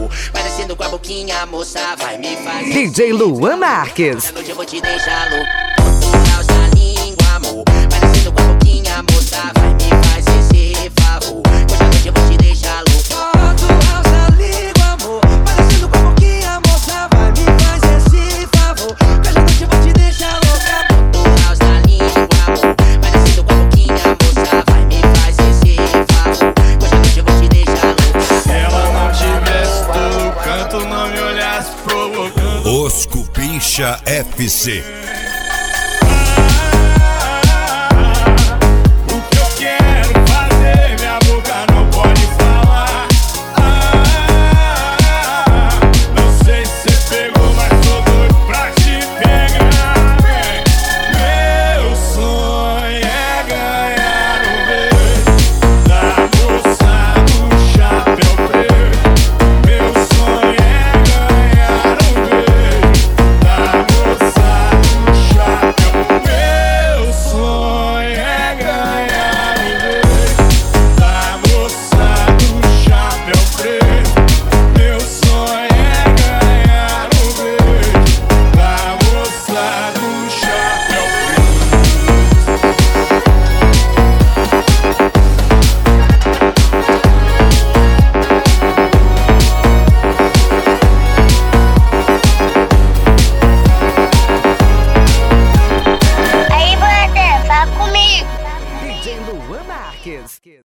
Vai descendo com a boquinha, moça, vai me fazer. DJ Luan Marques. Essa noite eu vou te deixar louco. Calça a língua, amor. Vai descendo com a boquinha, moça, vai me fazer esse favor. Hoje à noite eu vou te deixar louco. Calça a língua, amor. Vai descendo com a boquinha, moça, vai me fazer esse favor. Hoje à noite eu vou te deixar louca. Calça a língua, amor. Vai descendo com a boquinha, moça, vai me fazer esse favor. Hoje à noite eu vou te deixar louca. Se ela não tivesse todo canto, não me olhasse provocando. Os Cupincha FC.